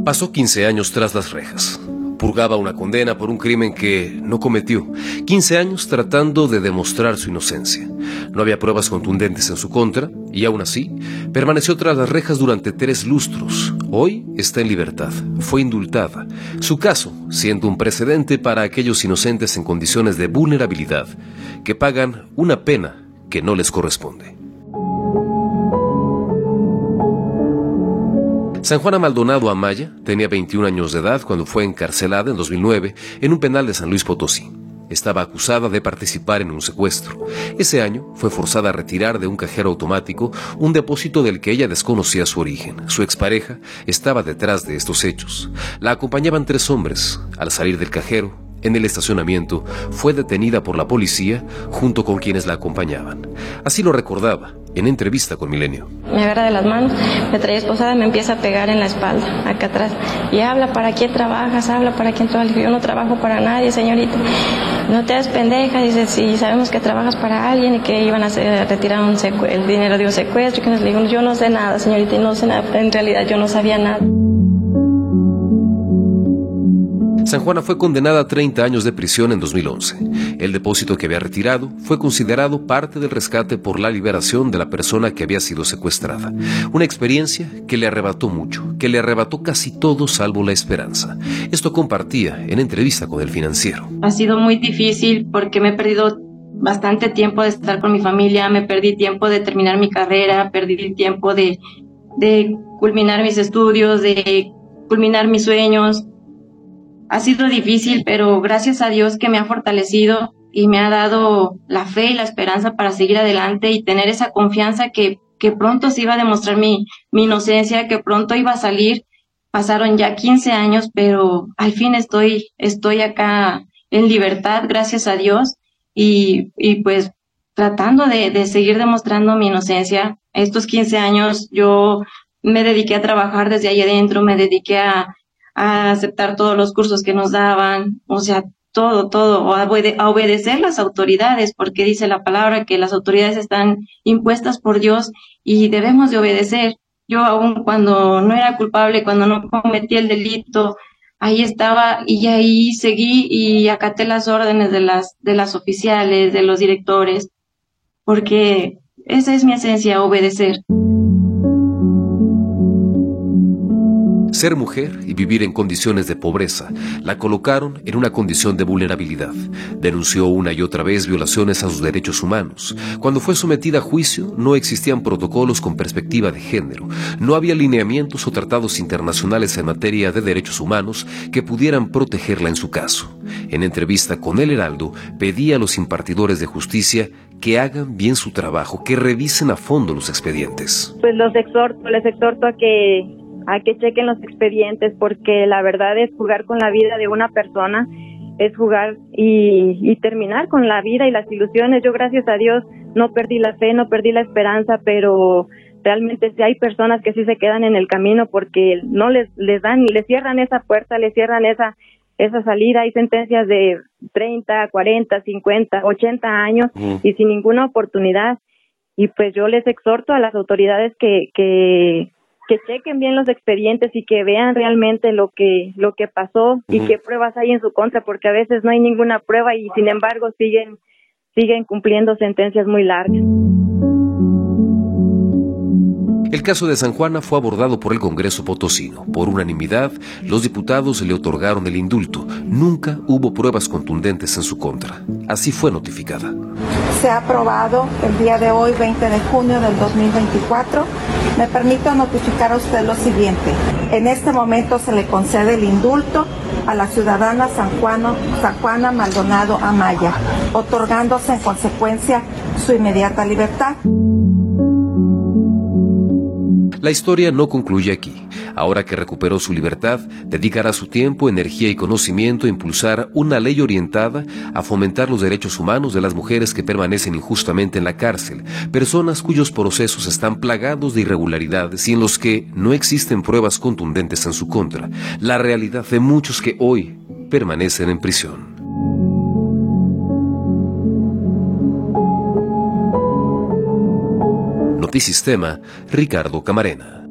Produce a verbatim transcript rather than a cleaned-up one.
Pasó quince años tras las rejas. Purgaba una condena por un crimen que no cometió. quince años tratando de demostrar su inocencia. No había pruebas contundentes en su contra y aún así permaneció tras las rejas durante tres lustros. Hoy está en libertad. Fue indultada. Su caso siendo un precedente para aquellos inocentes en condiciones de vulnerabilidad que pagan una pena que no les corresponde. San Juana Maldonado Amaya tenía veintiún años de edad cuando fue encarcelada en dos mil nueve en un penal de San Luis Potosí. Estaba acusada de participar en un secuestro. Ese año fue forzada a retirar de un cajero automático un depósito del que ella desconocía su origen. Su expareja estaba detrás de estos hechos. La acompañaban tres hombres. Al salir del cajero, en el estacionamiento, fue detenida por la policía junto con quienes la acompañaban. Así lo recordaba en entrevista con Milenio. Me agarra de las manos, me trae esposada, me empieza a pegar en la espalda, acá atrás. Y habla, ¿para quién trabajas? Habla, ¿para quién trabajas? Yo no trabajo para nadie, señorita. No te hagas pendeja, dice, sí, sabemos que trabajas para alguien y que iban a, hacer, a retirar un secu- el dinero de un secuestro. Que nos, le digo, yo no sé nada, señorita, y no sé nada, en realidad yo no sabía nada. San Juana fue condenada a treinta años de prisión en dos mil once. El depósito que había retirado fue considerado parte del rescate por la liberación de la persona que había sido secuestrada. Una experiencia que le arrebató mucho, que le arrebató casi todo salvo la esperanza. Esto compartía en entrevista con El Financiero. Ha sido muy difícil porque me he perdido bastante tiempo de estar con mi familia, me perdí tiempo de terminar mi carrera, perdí tiempo de, de culminar mis estudios, de culminar mis sueños. Ha sido difícil, pero gracias a Dios que me ha fortalecido y me ha dado la fe y la esperanza para seguir adelante y tener esa confianza que, que pronto se iba a demostrar mi, mi inocencia, que pronto iba a salir. Pasaron ya quince años, pero al fin estoy, estoy acá en libertad, gracias a Dios, y, y pues tratando de, de seguir demostrando mi inocencia. Estos quince años yo me dediqué a trabajar desde ahí adentro, me dediqué a a aceptar todos los cursos que nos daban, o sea, todo, todo, a, obede- a obedecer las autoridades, porque dice la palabra que las autoridades están impuestas por Dios y debemos de obedecer. Yo aún cuando no era culpable, cuando no cometí el delito, ahí estaba y ahí seguí y acaté las órdenes de las, de las oficiales, de los directores, porque esa es mi esencia, obedecer. Ser mujer y vivir en condiciones de pobreza la colocaron en una condición de vulnerabilidad. Denunció una y otra vez violaciones a sus derechos humanos. Cuando fue sometida a juicio, no existían protocolos con perspectiva de género. No había lineamientos o tratados internacionales en materia de derechos humanos que pudieran protegerla en su caso. En entrevista con El Heraldo, pedía a los impartidores de justicia que hagan bien su trabajo, que revisen a fondo los expedientes. Pues los exhorto, les exhorto a que a que chequen los expedientes, porque la verdad es jugar con la vida de una persona, es jugar y, y terminar con la vida y las ilusiones. Yo, gracias a Dios, no perdí la fe, no perdí la esperanza, pero realmente sí hay personas que sí se quedan en el camino porque no les les dan, les cierran esa puerta, les cierran esa esa salida. Hay sentencias de treinta, cuarenta, cincuenta, ochenta años mm. y sin ninguna oportunidad. Y pues yo les exhorto a las autoridades que que que chequen bien los expedientes y que vean realmente lo que lo que pasó uh-huh. y qué pruebas hay en su contra, porque a veces no hay ninguna prueba y sin embargo siguen siguen cumpliendo sentencias muy largas. El caso de San Juana fue abordado por el Congreso potosino. Por unanimidad, los diputados le otorgaron el indulto. Nunca hubo pruebas contundentes en su contra. Así fue notificada. Se ha aprobado el día de hoy, veinte de junio del dos mil veinticuatro. Me permito notificar a usted lo siguiente. En este momento se le concede el indulto a la ciudadana San Juana, San Juana Maldonado Amaya, otorgándose en consecuencia su inmediata libertad. La historia no concluye aquí. Ahora que recuperó su libertad, dedicará su tiempo, energía y conocimiento a impulsar una ley orientada a fomentar los derechos humanos de las mujeres que permanecen injustamente en la cárcel, personas cuyos procesos están plagados de irregularidades y en los que no existen pruebas contundentes en su contra, la realidad de muchos que hoy permanecen en prisión. Notisistema, Ricardo Camarena.